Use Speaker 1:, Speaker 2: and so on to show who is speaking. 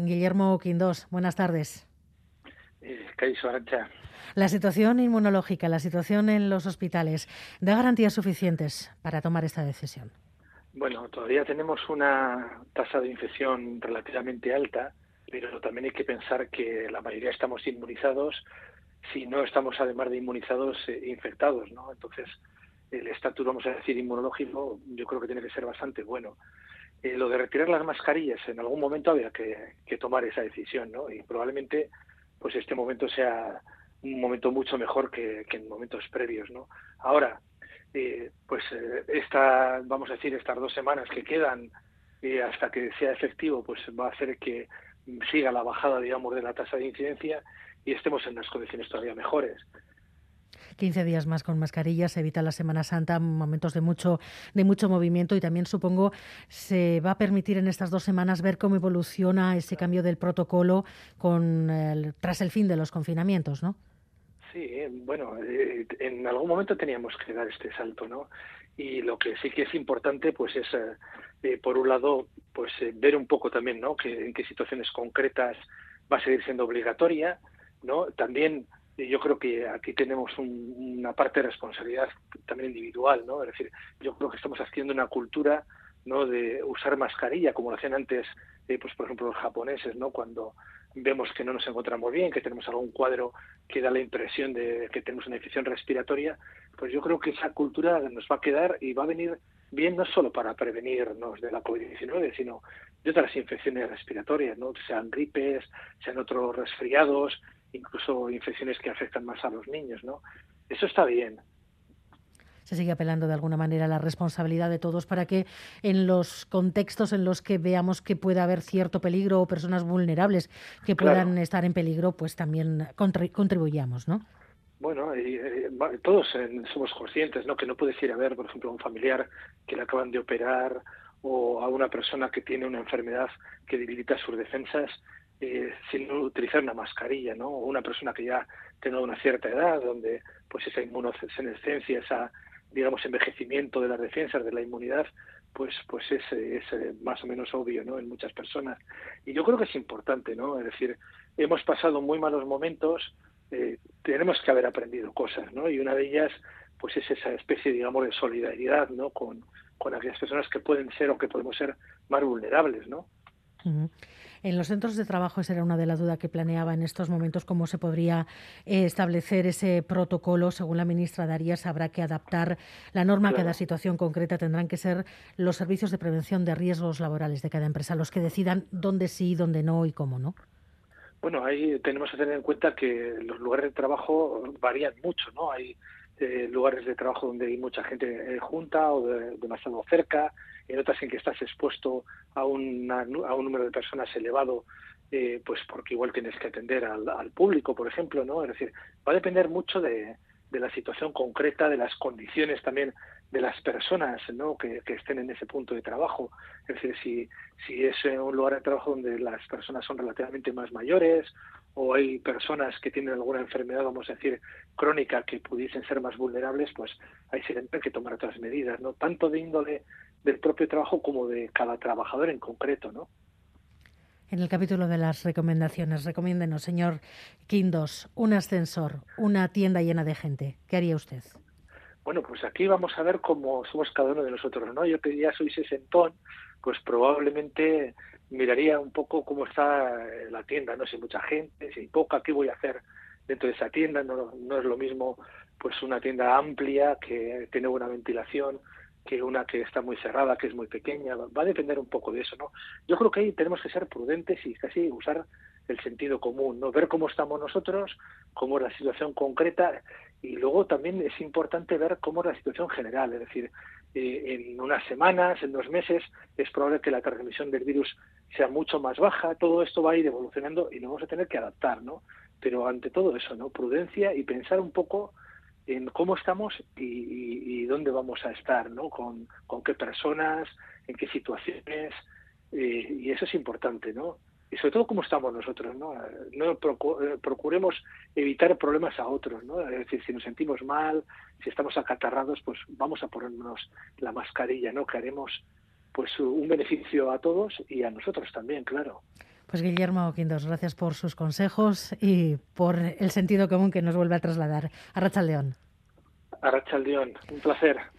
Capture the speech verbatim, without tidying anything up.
Speaker 1: Guillermo Quindós, buenas tardes.
Speaker 2: Eh, Kaixo, Arantxa.
Speaker 1: La situación inmunológica, la situación en los hospitales, ¿da garantías suficientes para tomar esta decisión?
Speaker 2: Bueno, todavía tenemos una tasa de infección relativamente alta, pero también hay que pensar que la mayoría estamos inmunizados, si no estamos además de inmunizados, eh, infectados, ¿no? Entonces, el estatus, vamos a decir, inmunológico, yo creo que tiene que ser bastante bueno. Eh, lo de retirar las mascarillas, en algún momento había que, que tomar esa decisión, ¿no? Y probablemente, pues este momento sea un momento mucho mejor que, que en momentos previos, ¿no? Ahora, eh, pues eh, esta, vamos a decir, estas dos semanas que quedan eh, hasta que sea efectivo, pues va a hacer que siga la bajada, digamos, de la tasa de incidencia y estemos en unas condiciones todavía mejores.
Speaker 1: quince días más con mascarillas, evita la Semana Santa, momentos de mucho, de mucho movimiento, y también supongo se va a permitir en estas dos semanas ver cómo evoluciona ese cambio del protocolo con el, tras el fin de los confinamientos, ¿no?
Speaker 2: Sí, bueno, eh, en algún momento teníamos que dar este salto, ¿no? Y lo que sí que es importante, pues es, eh, eh, por un lado, pues eh, ver un poco también, ¿no? Que, en qué situaciones concretas va a seguir siendo obligatoria, ¿no? También eh, yo creo que aquí tenemos un, una parte de responsabilidad también individual, ¿no? Es decir, yo creo que estamos haciendo una cultura, ¿no? De usar mascarilla, como lo hacían antes, eh, pues por ejemplo los japoneses, ¿no? Cuando vemos que no nos encontramos bien, que tenemos algún cuadro que da la impresión de que tenemos una infección respiratoria, pues yo creo que esa cultura nos va a quedar y va a venir bien no solo para prevenirnos de la COVID diecinueve, sino de otras infecciones respiratorias, ¿no? Sean gripes, sean otros resfriados, incluso infecciones que afectan más a los niños, ¿no? Eso está bien.
Speaker 1: Se sigue apelando de alguna manera a la responsabilidad de todos para que en los contextos en los que veamos que puede haber cierto peligro o personas vulnerables que puedan
Speaker 2: Claro.
Speaker 1: estar en peligro, pues también contri- contribuyamos, ¿no?
Speaker 2: Bueno, y, eh, todos eh, somos conscientes, ¿no? Que no puedes ir a ver, por ejemplo, a un familiar que le acaban de operar o a una persona que tiene una enfermedad que debilita sus defensas eh, sin utilizar una mascarilla, ¿no? O una persona que ya tenga una cierta edad, donde pues esa inmunosenescencia, esa, digamos, envejecimiento de las defensas, de la inmunidad, pues pues es, es más o menos obvio, ¿no? En muchas personas. Y yo creo que es importante, ¿no? Es decir, hemos pasado muy malos momentos. Eh, tenemos que haber aprendido cosas, ¿no? Y una de ellas, pues es esa especie, digamos, de solidaridad, ¿no? Con, con aquellas personas que pueden ser o que podemos ser más vulnerables, ¿no?
Speaker 1: Uh-huh. En los centros de trabajo esa era una de las dudas que planeaba en estos momentos, cómo se podría eh, establecer ese protocolo. Según la ministra Darias, habrá que adaptar la norma a cada
Speaker 2: Claro.
Speaker 1: situación concreta. Tendrán que ser los servicios de prevención de riesgos laborales de cada empresa los que decidan dónde sí, dónde no y cómo no.
Speaker 2: Bueno, ahí tenemos que tener en cuenta que los lugares de trabajo varían mucho, ¿no? Hay eh, lugares de trabajo donde hay mucha gente eh, junta o de, demasiado cerca, en otras en que estás expuesto a, una, a un número de personas elevado, eh, pues porque igual tienes que atender al, al público, por ejemplo, ¿no? Es decir, va a depender mucho de, de la situación concreta, de las condiciones también de las personas, ¿no? que, que estén en ese punto de trabajo. Es decir, si, si es un lugar de trabajo donde las personas son relativamente más mayores o hay personas que tienen alguna enfermedad, vamos a decir, crónica que pudiesen ser más vulnerables, pues ahí se tienen que tomar otras medidas, ¿no? Tanto de índole del propio trabajo como de cada trabajador en concreto, ¿no?
Speaker 1: En el capítulo de las recomendaciones, recomiéndenos, señor Quindós, un ascensor, una tienda llena de gente. ¿Qué haría usted?
Speaker 2: Bueno, pues aquí vamos a ver cómo somos cada uno de nosotros, ¿no? Yo que ya soy sesentón, pues probablemente miraría un poco cómo está la tienda, no sé, mucha gente, si hay poca, ¿qué voy a hacer dentro de esa tienda? No, no es lo mismo pues una tienda amplia que tiene buena ventilación que una que está muy cerrada, que es muy pequeña. Va a depender un poco de eso, ¿no? Yo creo que ahí tenemos que ser prudentes y casi usar el sentido común, ¿no? Ver cómo estamos nosotros, cómo es la situación concreta. Y luego también es importante ver cómo es la situación general, es decir, eh, en unas semanas, en dos meses, es probable que la transmisión del virus sea mucho más baja, todo esto va a ir evolucionando y nos vamos a tener que adaptar, ¿no? Pero ante todo eso, ¿no? Prudencia y pensar un poco en cómo estamos y, y, y dónde vamos a estar, ¿no? Con, con qué personas, en qué situaciones, eh, y eso es importante, ¿no? Y sobre todo cómo estamos nosotros, ¿no? No procuremos evitar problemas a otros, ¿no? Es decir, si nos sentimos mal, si estamos acatarrados, pues vamos a ponernos la mascarilla, ¿no? Que haremos pues un beneficio a todos y a nosotros también, claro.
Speaker 1: Pues Guillermo Quindos, gracias por sus consejos y por el sentido común que nos vuelve a trasladar. Arratsalde on.
Speaker 2: Arratsalde on, un placer.